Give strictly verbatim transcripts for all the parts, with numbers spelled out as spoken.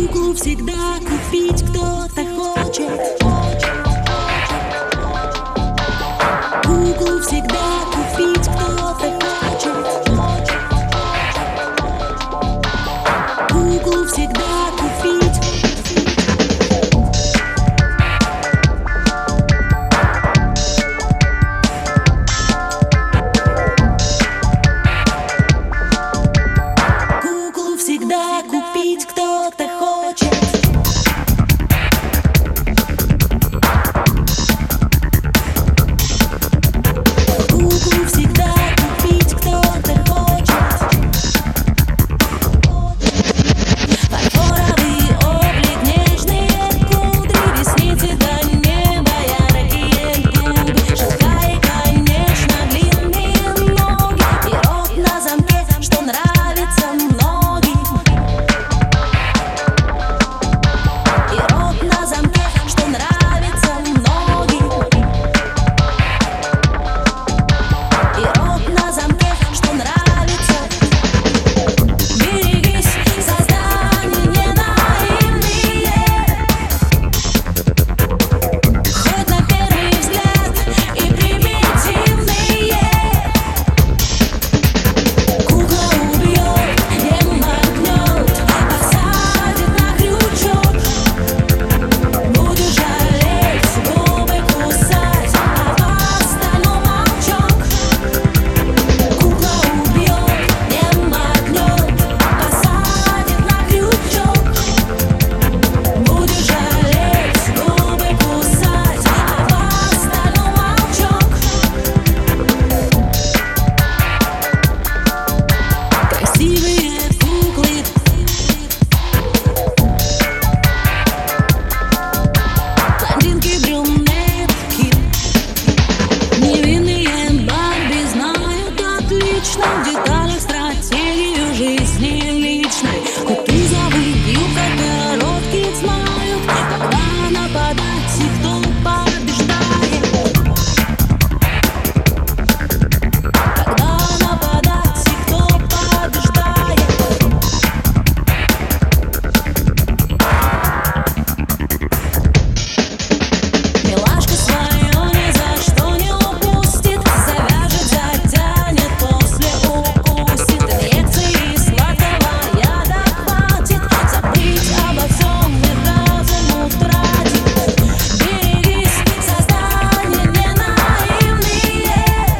Куклу всегда купить кто-то хочет. Куклу всегда купить кто-то хочет. Куклу всегда купить. Куклу всегда купить кто-то хочет. Куклу всегда купить кто-то хочет. Фарфоровый облик, нежные кудри, ресницы до неба, яркие губы, шагая, конечно, длинные ноги, и рот на замке, что нравится многим. И рот на замке, что нравится многим. И рот на замке, что нравится. Берегись, создания не наивные. Хоть на первый взгляд и примитивные. Кукла убьет, не моргнет, посадит на крючок. Будешь жалеть, губы кусать, а в остальном молчок. Кукла убьет, не моргнет, посадит на крючок. Будешь жалеть, губы кусать, а в остальном молчок. Красивые куклы, блондинки, брюнетки, невинные Барби знают отлично в деталях стратегию жизни личной. Кутузовый юбка, коротких знают, когда нападать и кто побеждает. Когда нападать и кто побеждает. Милашка свое ни за что не упустит, завяжет, затянет, после укусит. Инъекции сладкого яда хватит, забыть обо всем и разум утратить. Берегись, создания не наивные.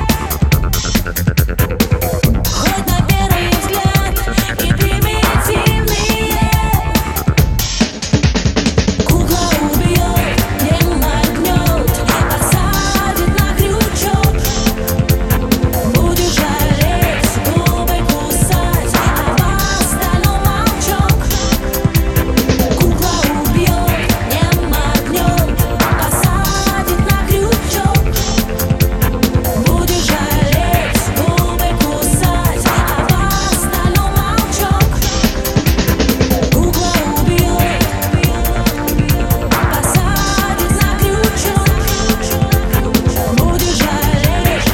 Хоть на первый взгляд и примитивные. Кукла убьет, не моргнет, посадит на крючок. Будешь жалеть, губы кусать, а в остальном молчок. Кукла убьет, не моргнет, посадит на крючок. Будешь жалеть, губы кусать, а в остальном молчок. Кукла убьет, посадит на крючок. Будешь жалеть,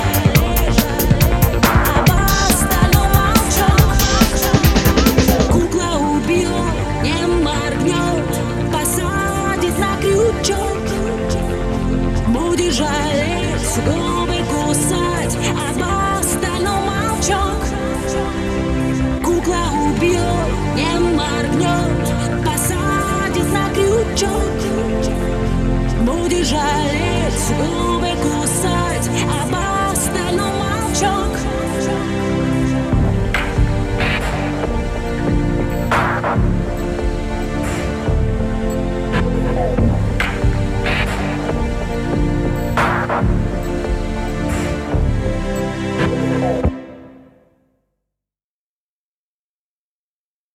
а в остальном молчок. Кукла убьет, не моргнет, посадит на крючок. Будешь жалеть, губы кусать, а в остальном молчок. Кукла убьет, не моргнет, посадит на крючок. Будешь жалеть, губы